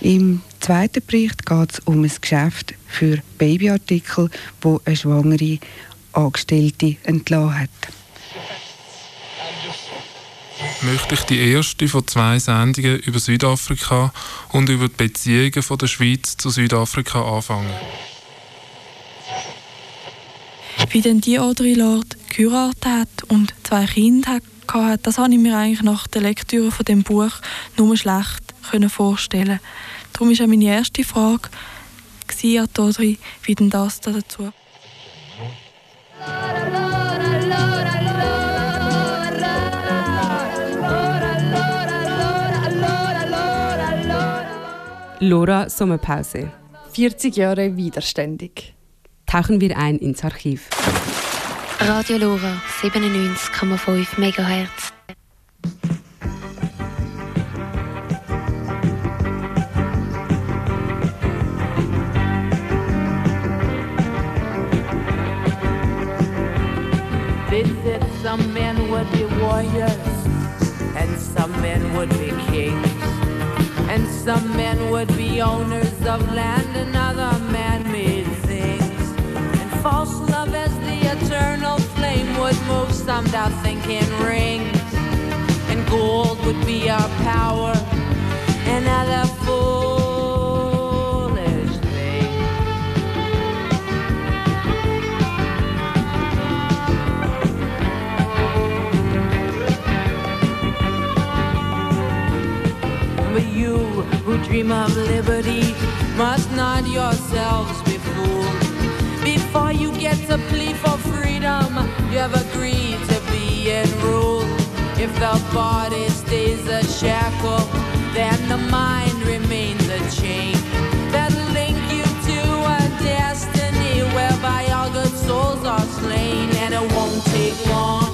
Im zweiten Bericht geht es um ein Geschäft für Babyartikel, wo eine schwangere Angestellte entlassen hat. Möchte ich die erste von 2 Sendungen über Südafrika und über die Beziehungen von der Schweiz zu Südafrika anfangen. Wie denn die Audre Lorde geheiratet hat und 2 Kinder hatte, das habe ich mir eigentlich nach der Lektüre von dem Buch nur schlecht vorstellen. Darum war auch meine erste Frage an Audre, wie denn das da dazu. Lora Sommerpause. 40 Jahre widerständig. Tauchen wir ein ins Archiv. Radio Lora 97,5 MHz. They said some men would be warriors, and some men would be kings, and some men would be owners of land, and other man-made things. And false love as the eternal flame would move some down thinking rings, and gold would be our power, and other foolish things. But you who dream of liberty must not yourselves be fooled. Before you get to plead for freedom, you have agreed to be in rule. If the body stays a shackle, then the mind remains a chain that'll link you to a destiny whereby all good souls are slain. And it won't take long,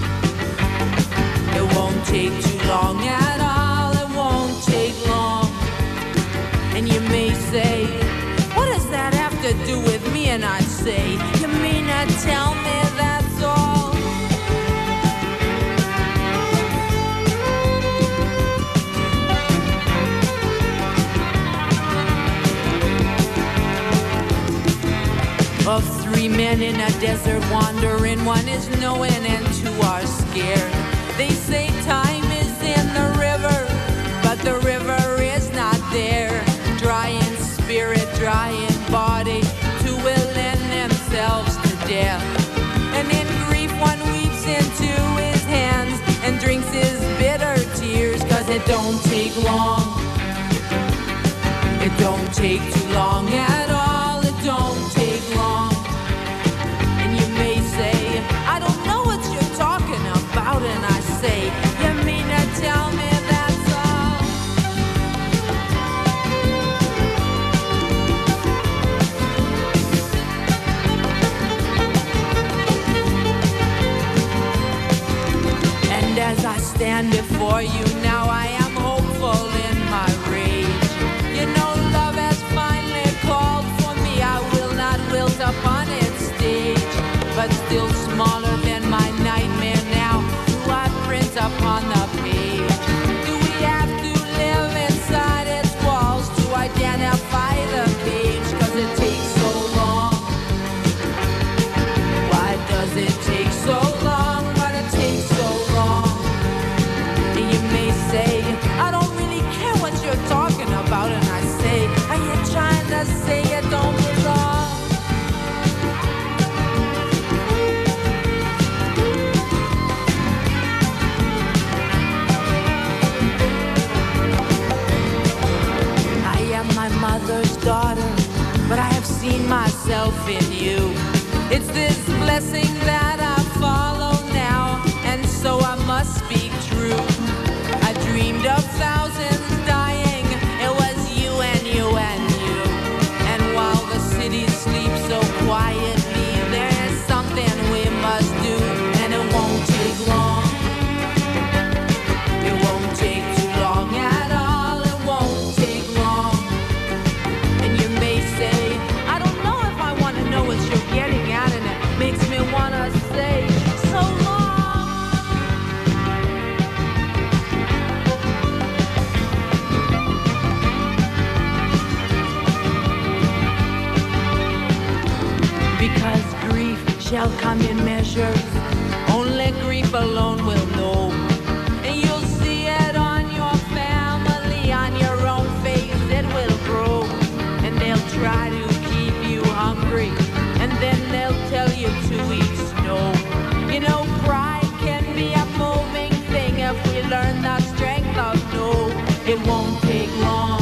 it won't take too long at all, it won't take long. And you may say, what does that have to do with me? And I say, you mean to tell me that's all? Of 3 men in a desert wandering, 1 is knowing and 2 are scared. They say time is in the river, but the river is not there. Dry in spirit, dry in body, 2 will lend themselves to death. And in grief 1 weeps into his hands and drinks his bitter tears, 'cause it don't take long, it don't take too long at all, it don't take long. And you may say, I don't know what you're talking about, and I say, you mean to tell me that's all? And as I stand before you now, I am hopeful in my rage. You know love has finally called for me, I will not wilt upon its stage, but still smaller than my nightmare now, do I print upon the page? Do we have to live inside its walls to identify the page? 'Cause it takes so long. Why does it take so long? But it takes so long. And you may say, I don't really care what you're talking about, and I say, are you trying to say it don't belong? I am my mother's daughter, but I have seen myself in you. It's this blessing that I follow now, and so I must speak true. I dreamed of thousands dying, it was you and you and you. And while the city sleeps so quietly, there is something we must do, and it won't take long, it won't take too long at all, it won't take long. And you may say, I don't know if I want to know what you're shall come in measures, only grief alone will know. And you'll see it on your family, on your own face it will grow. And they'll try to keep you hungry, and then they'll tell you to eat snow. You know, pride can be a moving thing if we learn the strength of no. It won't take long.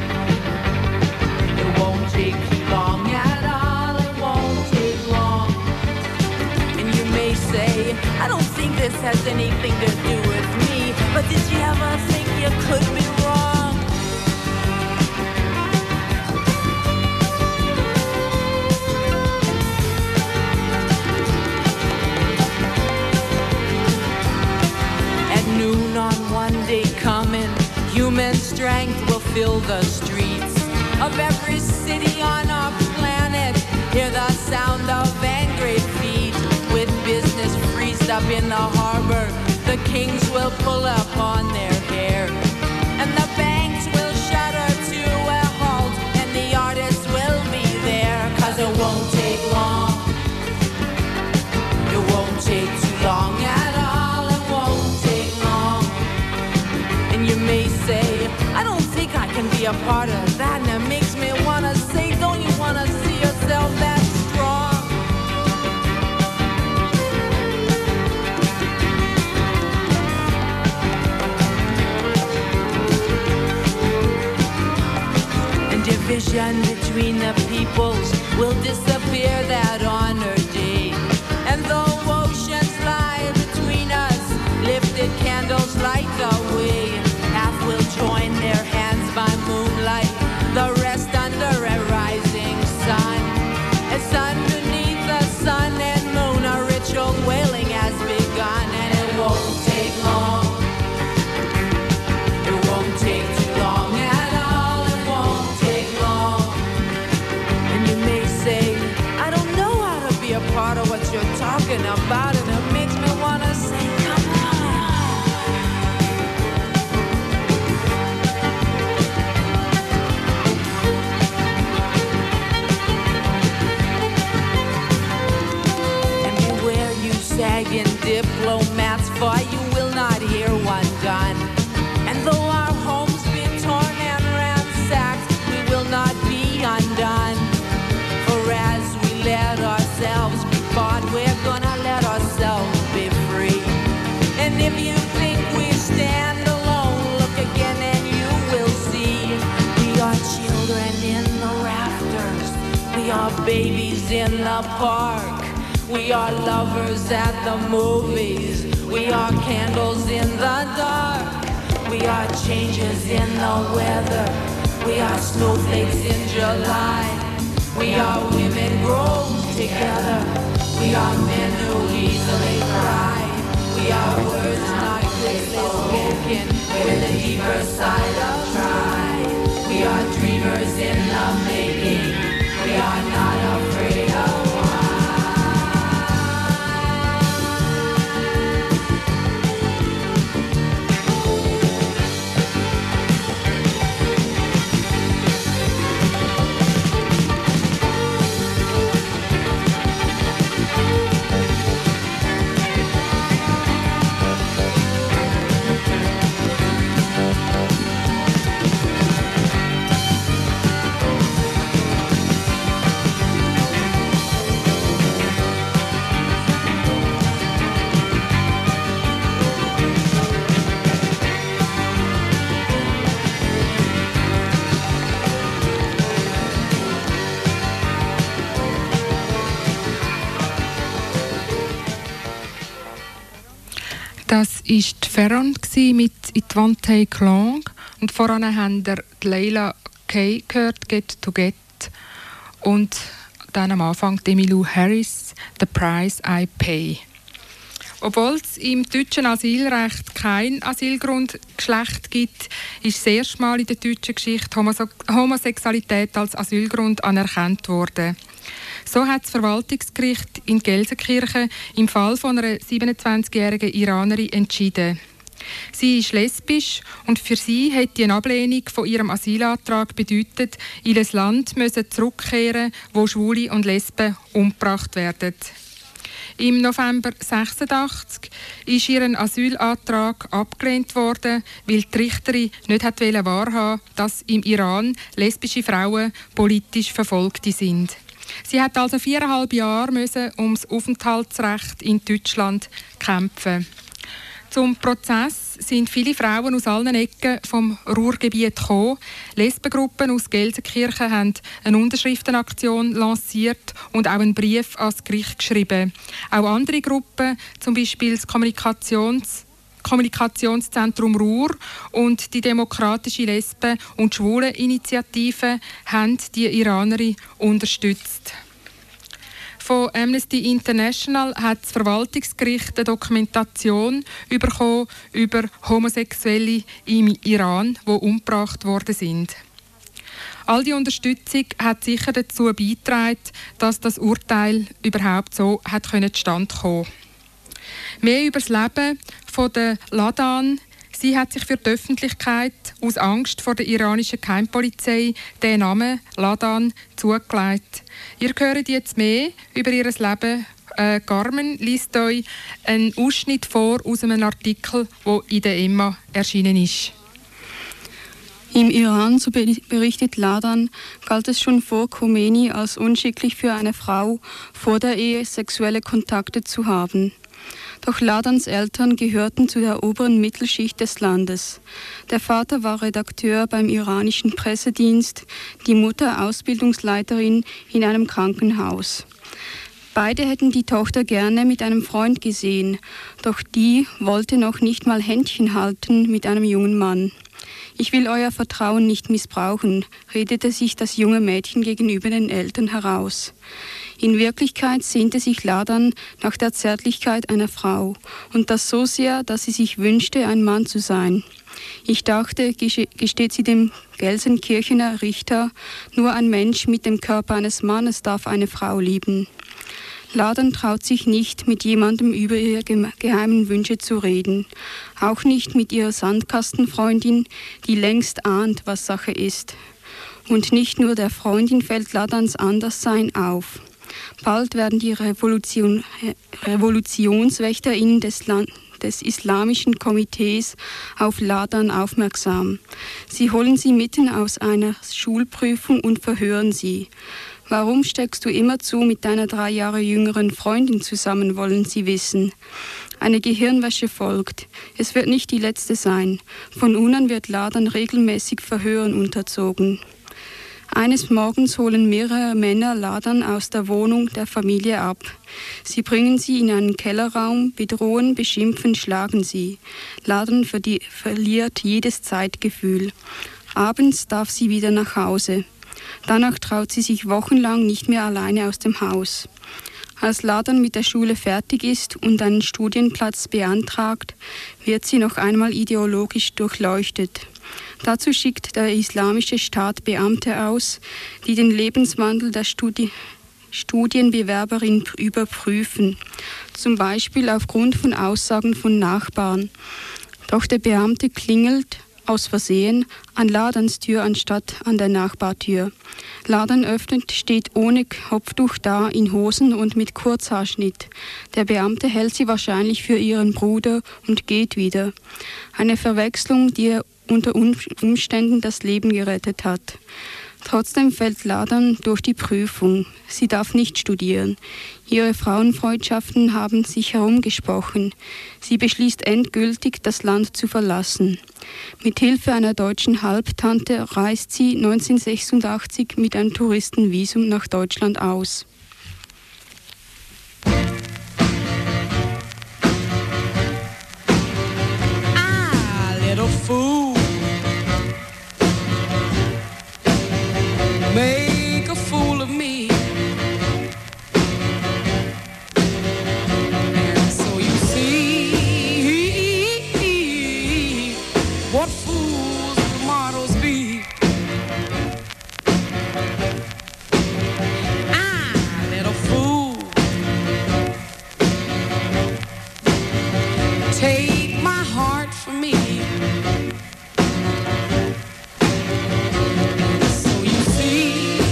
It won't take too long at all. It won't take long. And you may say, I don't think this has anything to do with me. But did you ever think you could be wrong? At noon on one day coming, human strength will fill the streets of every city on our planet. Hear the sound of angry feet. With business freezed up in the harbor, the kings will pull up on their hair, and the banks will shudder to a halt, and the artists will be there. 'Cause it won't take long. It won't take too long at all. It won't take long. And you may say, I don't think I can be a part of that. And it makes me wanna say, don't you wanna see yourself that strong? And division between the peoples will disappear that honored day. And though oceans lie between us, lifted candles light the way. Half will join their hands by moonlight, the rest under a rising sun. It's underneath the sun and moon, a ritual wailing has begun. And it won't take long. It won't take too long at all. It won't take long. And you may say, I don't know how to be a part of what you're talking about. And it makes me want to say, come on. Sagging diplomats, for you will not hear one gun. And though our homes be torn and ransacked, we will not be undone. For as we let ourselves be bought, we're gonna let ourselves be free. And if you think we stand alone, look again and you will see. We are children in the rafters, we are babies in the park. We are lovers at the movies. We are candles in the dark. We are changes in the weather. We are snowflakes in July. We are women grown together. We are men who easily cry. We are words not clearly spoken, with a deeper side of pride. We are dreamers in the making. We are not afraid of Das war die Ferron mit «It Won't Take Long». Und voran haben wir Leila Kay gehört, «Get to Get». Und dann am Anfang Emmylou Harris, «The Price I Pay». Obwohl es im deutschen Asylrecht kein Asylgrundgeschlecht gibt, ist das erste Mal in der deutschen Geschichte Homosexualität als Asylgrund anerkannt worden. So hat das Verwaltungsgericht in Gelsenkirchen im Fall von einer 27-jährigen Iranerin entschieden. Sie ist lesbisch und für sie hätte die Ablehnung von ihrem Asylantrag bedeutet, in ein Land zurückkehren, wo Schwule und Lesben umgebracht werden. Im November 1986 ist ihr Asylantrag abgelehnt worden, weil die Richterin nicht wahrhaben wollte, dass im Iran lesbische Frauen politisch Verfolgte sind. Sie hat also 4,5 Jahre ums Aufenthaltsrecht in Deutschland kämpfen. Zum Prozess sind viele Frauen aus allen Ecken vom Ruhrgebiet gekommen. Lesbengruppen aus Gelsenkirchen haben eine Unterschriftenaktion lanciert und auch einen Brief ans Gericht geschrieben. Auch andere Gruppen, zum Beispiel das Kommunikationszentrum Ruhr und die Demokratische Lesben- und Schwuleninitiative, haben die Iranerin unterstützt. Von Amnesty International hat das Verwaltungsgericht eine Dokumentation bekommen über Homosexuelle im Iran, die umgebracht worden sind. All die Unterstützung hat sicher dazu beigetragen, dass das Urteil überhaupt so zustande kommen konnte. Mehr über das Leben von der Ladan. Sie hat sich für die Öffentlichkeit aus Angst vor der iranischen Geheimpolizei den Namen Ladan zugelegt. Ihr hört jetzt mehr über ihr Leben. Carmen liest euch einen Ausschnitt vor aus einem Artikel, der in der Emma erschienen ist. Im Iran, so berichtet Ladan, galt es schon vor Khomeini als unschicklich für eine Frau, vor der Ehe sexuelle Kontakte zu haben. Doch Ladans Eltern gehörten zu der oberen Mittelschicht des Landes. Der Vater war Redakteur beim iranischen Pressedienst, die Mutter Ausbildungsleiterin in einem Krankenhaus. Beide hätten die Tochter gerne mit einem Freund gesehen, doch die wollte noch nicht mal Händchen halten mit einem jungen Mann. Ich will euer Vertrauen nicht missbrauchen, redete sich das junge Mädchen gegenüber den Eltern heraus. In Wirklichkeit sehnte sich Ladan nach der Zärtlichkeit einer Frau, und das so sehr, dass sie sich wünschte, ein Mann zu sein. Ich dachte, gesteht sie dem Gelsenkirchener Richter, nur ein Mensch mit dem Körper eines Mannes darf eine Frau lieben. Ladan traut sich nicht, mit jemandem über ihre geheimen Wünsche zu reden. Auch nicht mit ihrer Sandkastenfreundin, die längst ahnt, was Sache ist. Und nicht nur der Freundin fällt Ladans Anderssein auf. Bald werden die RevolutionswächterInnen des Islamischen Komitees auf Ladan aufmerksam. Sie holen sie mitten aus einer Schulprüfung und verhören sie. Warum steckst du immerzu mit deiner 3 Jahre jüngeren Freundin zusammen, wollen sie wissen. Eine Gehirnwäsche folgt. Es wird nicht die letzte sein. Von nun an wird Ladan regelmäßig Verhören unterzogen. Eines Morgens holen mehrere Männer Ladan aus der Wohnung der Familie ab. Sie bringen sie in einen Kellerraum, bedrohen, beschimpfen, schlagen sie. Ladan verliert jedes Zeitgefühl. Abends darf sie wieder nach Hause. Danach traut sie sich wochenlang nicht mehr alleine aus dem Haus. Als Ladan mit der Schule fertig ist und einen Studienplatz beantragt, wird sie noch einmal ideologisch durchleuchtet. Dazu schickt der Islamische Staat Beamte aus, die den Lebenswandel der Studienbewerberin überprüfen, zum Beispiel aufgrund von Aussagen von Nachbarn. Doch der Beamte klingelt aus Versehen an Ladans Tür anstatt an der Nachbartür. Ladan öffnet, steht ohne Kopftuch da, in Hosen und mit Kurzhaarschnitt. Der Beamte hält sie wahrscheinlich für ihren Bruder und geht wieder. Eine Verwechslung, die er unter Umständen das Leben gerettet hat. Trotzdem fällt Ladan durch die Prüfung. Sie darf nicht studieren. Ihre Frauenfreundschaften haben sich herumgesprochen. Sie beschließt endgültig, das Land zu verlassen. Mit Hilfe einer deutschen Halbtante reist sie 1986 mit einem Touristenvisum nach Deutschland aus. Little fool, make a fool of me. And so you see what fools the mortals be. Little fool, take my heart from me. So you see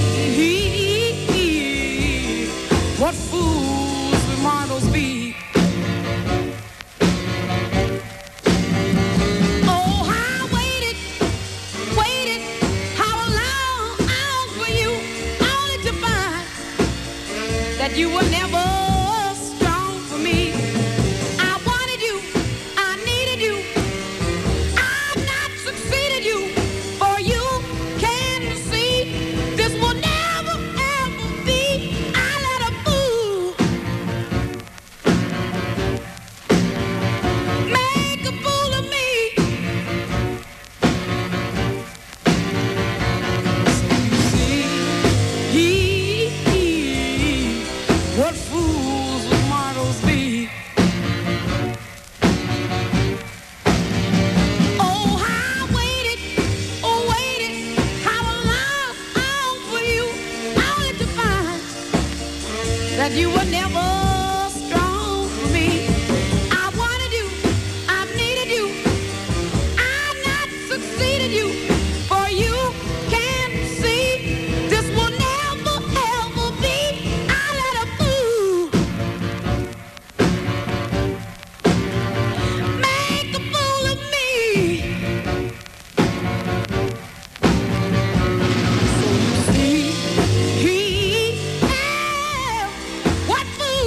you were never strong for me. I wanted you, I needed you. I've not succeeded you, for you can see this will never ever be. I let a fool make a fool of me. What fools would mortals be? Oh, how I waited, how I lost all for you, only to find that you were never strong for me. I wanted you, I needed you, I've not succeeded you, for you can see this will never ever be. I let a fool make a fool of me. So you see, what fool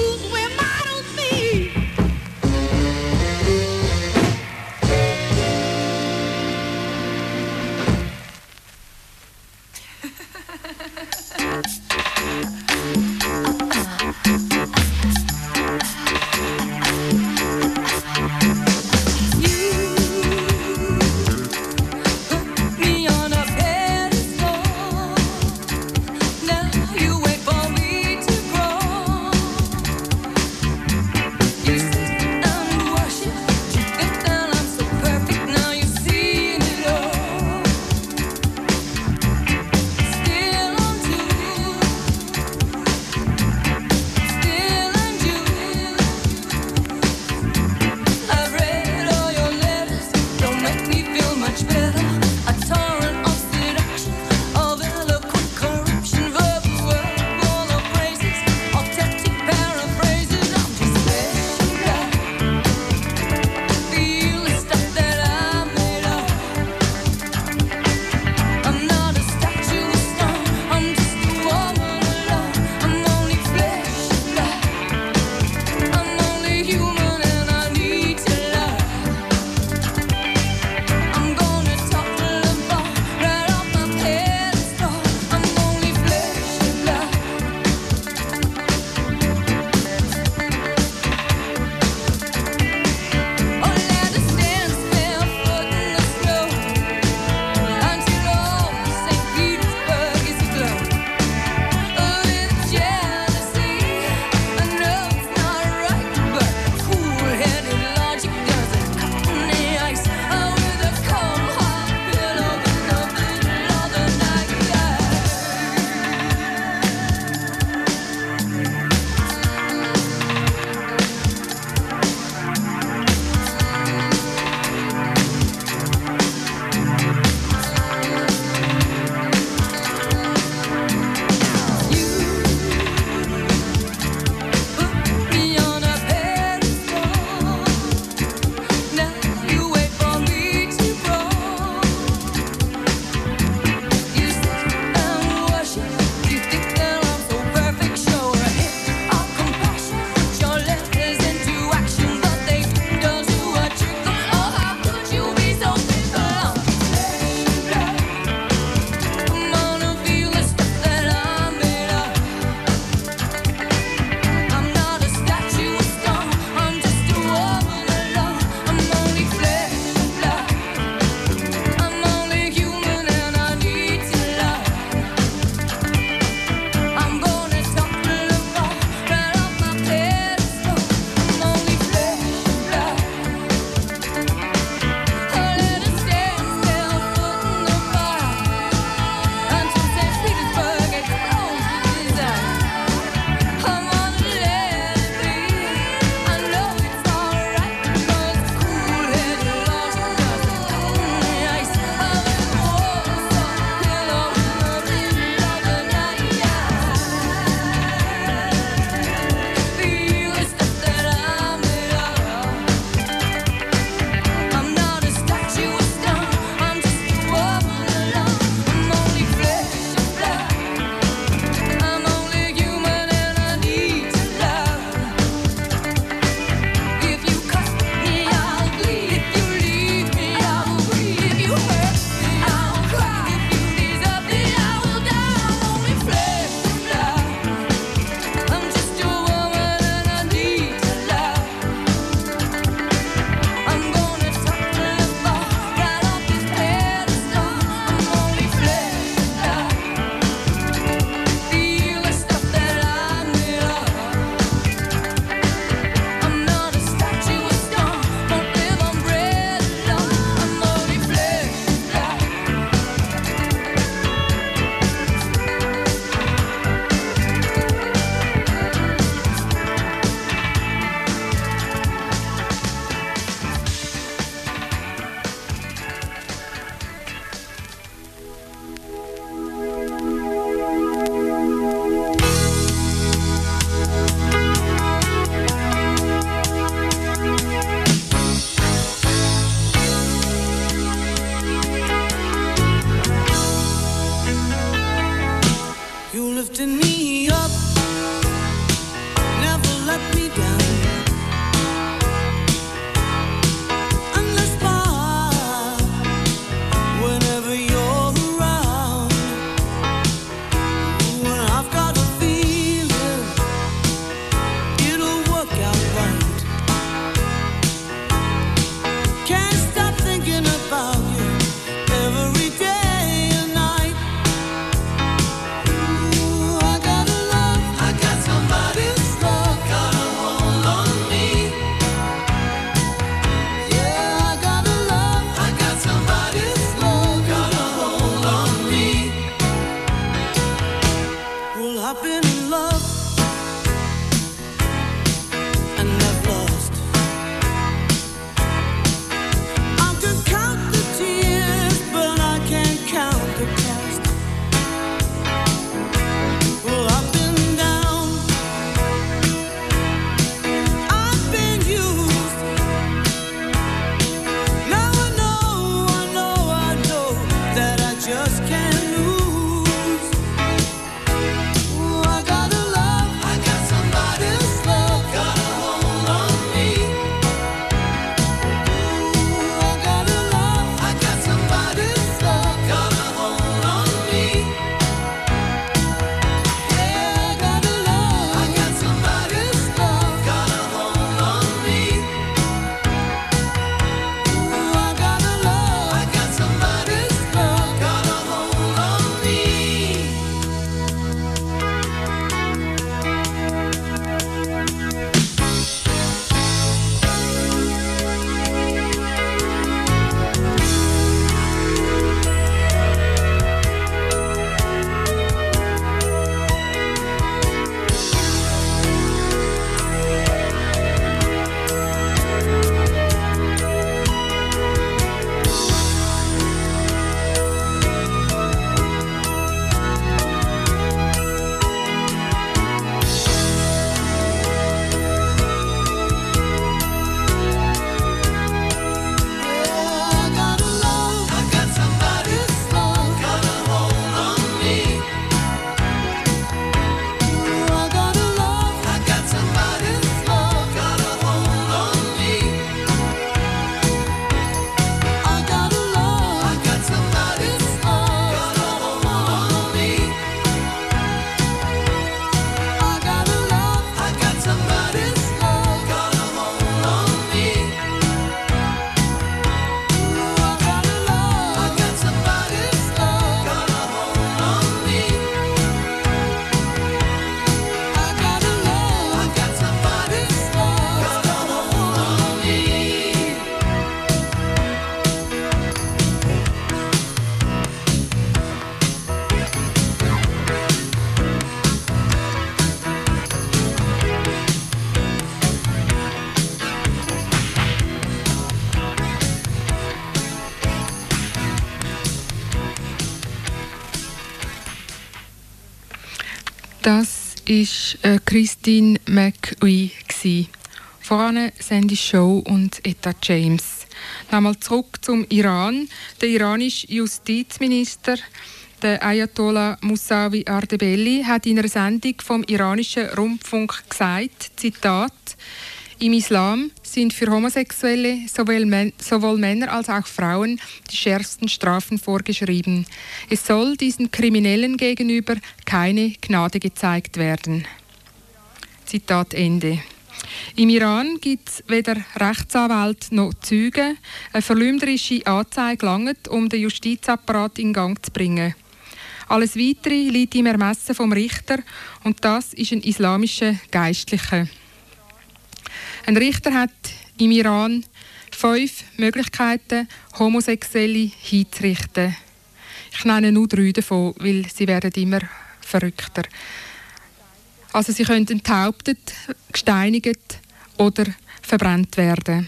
Das war Christine McVie. Voran Sandy Shaw und Etta James. Nochmal zurück zum Iran. Der iranische Justizminister, der Ayatollah Musawi Ardebelli, hat in einer Sendung vom iranischen Rundfunk gesagt, Zitat, im Islam sind für Homosexuelle sowohl Männer als auch Frauen die schärfsten Strafen vorgeschrieben. Es soll diesen Kriminellen gegenüber keine Gnade gezeigt werden. Zitat Ende. Im Iran gibt es weder Rechtsanwälte noch Zeugen. Eine verleumderische Anzeige langt, um den Justizapparat in Gang zu bringen. Alles Weitere liegt im Ermessen vom Richter und das ist ein islamischer Geistlicher. Ein Richter hat im Iran 5 Möglichkeiten, Homosexuelle hinzurichten. Ich nenne nur 3 davon, weil sie werden immer verrückter. Also sie können enthauptet, gesteinigt oder verbrannt werden.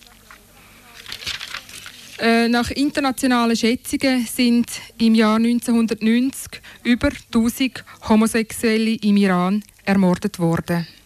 Nach internationalen Schätzungen sind im Jahr 1990 über 1000 Homosexuelle im Iran ermordet worden.